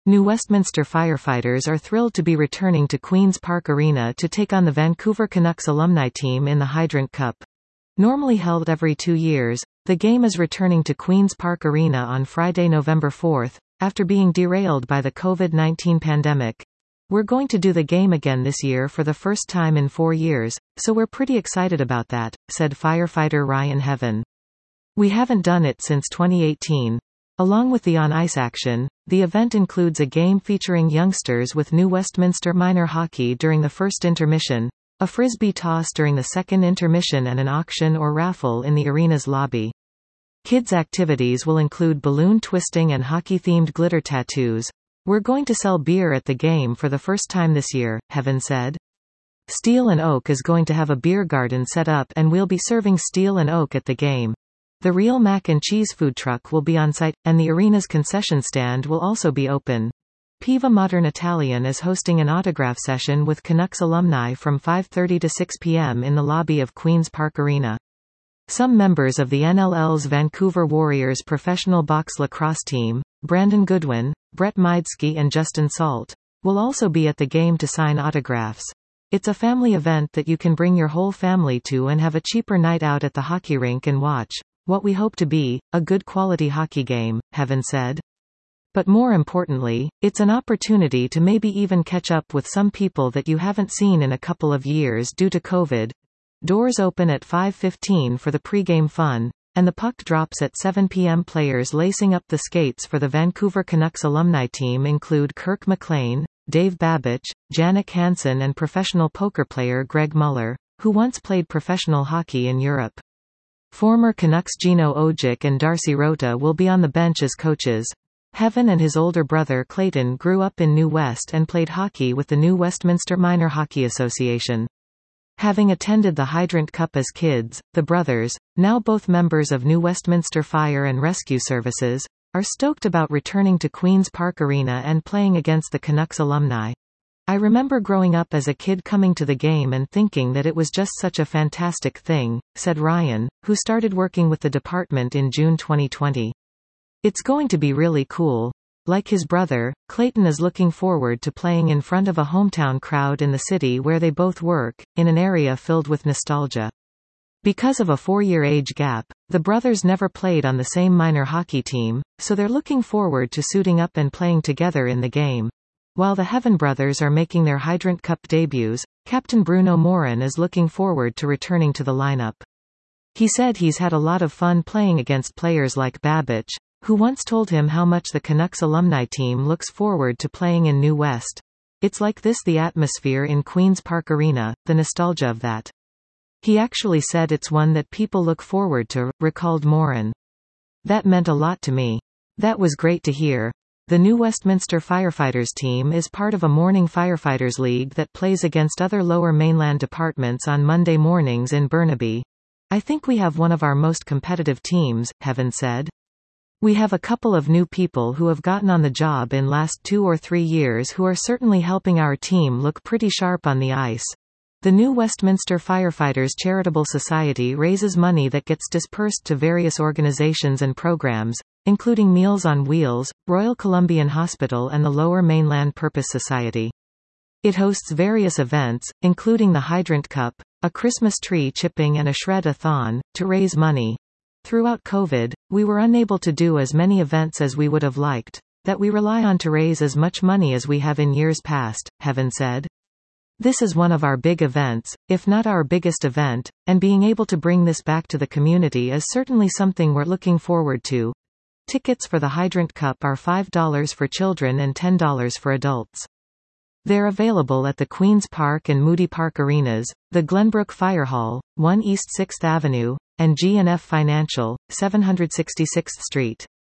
New Westminster firefighters are thrilled to be returning to Queen's Park Arena to take on the Vancouver Canucks alumni team in the Hydrant Cup. Normally held every 2 years, the game is returning to Queen's Park Arena on Friday, November 4th, after being derailed by the COVID-19 pandemic. We're going to do the game again this year for the first time in 4 years, so we're pretty excited about that, said firefighter Ryan Heaven. We haven't done it since 2018. Along with the on-ice action, the event includes a game featuring youngsters with New Westminster minor hockey during the first intermission, a frisbee toss during the second intermission and an auction or raffle in the arena's lobby. Kids' activities will include balloon twisting and hockey-themed glitter tattoos. We're going to sell beer at the game for the first time this year, Heaven said. Steel and Oak is going to have a beer garden set up and we'll be serving Steel and Oak at the game. The Real Mac and Cheese food truck will be on site, and the arena's concession stand will also be open. Piva Modern Italian is hosting an autograph session with Canucks alumni from 5:30 to 6 p.m. in the lobby of Queen's Park Arena. Some members of the NLL's Vancouver Warriors professional box lacrosse team, Brandon Goodwin, Brett Meidsky and Justin Salt, will also be at the game to sign autographs. It's a family event that you can bring your whole family to and have a cheaper night out at the hockey rink and watch what we hope to be a good quality hockey game, Heaven said. But more importantly, it's an opportunity to maybe even catch up with some people that you haven't seen in a couple of years due to COVID. Doors open at 5:15 for the pregame fun, and the puck drops at 7 p.m. Players lacing up the skates for the Vancouver Canucks alumni team include Kirk McLean, Dave Babich, Jannik Hansen and professional poker player Greg Muller, who once played professional hockey in Europe. Former Canucks Gino Ojic and Darcy Rota will be on the bench as coaches. Heaven and his older brother Clayton grew up in New West and played hockey with the New Westminster Minor Hockey Association. Having attended the Hydrant Cup as kids, the brothers, now both members of New Westminster Fire and Rescue Services, are stoked about returning to Queen's Park Arena and playing against the Canucks alumni. I remember growing up as a kid coming to the game and thinking that it was just such a fantastic thing, said Ryan, who started working with the department in June 2020. It's going to be really cool. Like his brother, Clayton is looking forward to playing in front of a hometown crowd in the city where they both work, in an area filled with nostalgia. Because of a 4-year age gap, the brothers never played on the same minor hockey team, so they're looking forward to suiting up and playing together in the game. While the Heaven brothers are making their Hydrant Cup debuts, Captain Bruno Morin is looking forward to returning to the lineup. He said he's had a lot of fun playing against players like Babich, who once told him how much the Canucks alumni team looks forward to playing in New West. It's like this, the atmosphere in Queen's Park Arena, the nostalgia of that. He actually said it's one that people look forward to, recalled Morin. That meant a lot to me. That was great to hear. The New Westminster Firefighters team is part of a morning firefighters league that plays against other Lower Mainland departments on Monday mornings in Burnaby. I think we have one of our most competitive teams, Heaven said. We have a couple of new people who have gotten on the job in last 2 or 3 years who are certainly helping our team look pretty sharp on the ice. The New Westminster Firefighters Charitable Society raises money that gets dispersed to various organizations and programs, including Meals on Wheels, Royal Columbian Hospital and the Lower Mainland Purpose Society. It hosts various events, including the Hydrant Cup, a Christmas tree chipping and a shred-a-thon, to raise money. Throughout COVID, we were unable to do as many events as we would have liked, that we rely on to raise as much money as we have in years past, Heaven said. This is one of our big events, if not our biggest event, and being able to bring this back to the community is certainly something we're looking forward to. Tickets for the Hydrant Cup are $5 for children and $10 for adults. They're available at the Queen's Park and Moody Park Arenas, the Glenbrook Fire Hall, 1 East 6th Avenue, and G&F Financial, 766th Street.